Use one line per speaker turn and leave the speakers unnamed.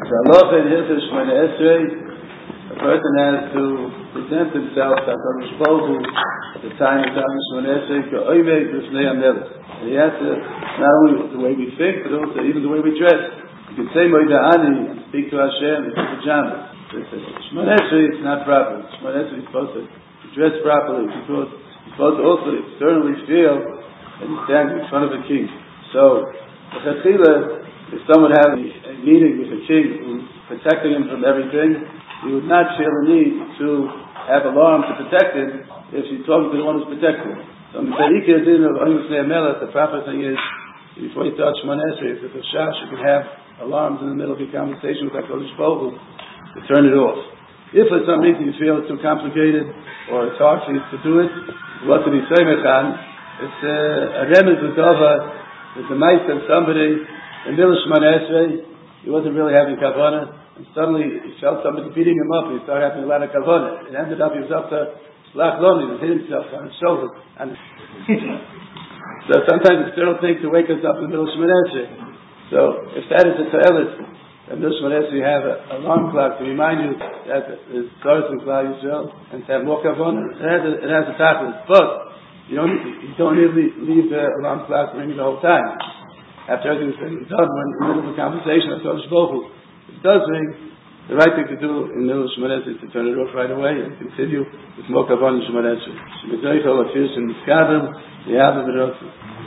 halacha in Hilchos Shemona Esrei, a person has to present himself to HaKadosh Baruch Hu at the time of Shemona Esrei ka'oimei b'fnei HaMelech. And he has to, not only the way we think, but also even the way we dress. You can say Moida Ani and speak to Hashem in pajamas. Shemona Esrei is not proper. Shemona Esrei is supposed to dress properly because you're supposed to also externally feel that you're standing in front of a king. So, if someone has a meeting with a king who's protecting him from everything, he would not feel the need to have alarm to protect him if he's talking to the one who's protecting him. So the proper thing is, before you start Shemona Esrei, if it's a shash, you can have alarms in the middle of your conversation with HaKadosh Baruch Hu to turn it off. If for some reason you feel it's too complicated or it's hard for you to do it, what to be Seimechan, it's a remez with there's a mice of somebody in Milah Shemona Esrei, he wasn't really having kavanah, and suddenly he felt somebody beating him up, and he started having a lot of kavanah. It ended up he was up to Slach Loni, he hit himself on his shoulder. And so sometimes it's a little thing to wake us up in the middle of Shemona Esrei. So if that is a ta'elis, in Milah Shemona Esrei you have an alarm clock to remind you that there's Tzaras and Klal Yisrael, and to have more kavanah, it has a ta'elis. But you don't really leave the alarm clock ringing the whole time. After everything's been done, when in the middle of a conversation, if it does ring, the right thing to do in the middle of Shemona Esrei is to turn it off right away and continue with more kavanah in Shemona Esrei.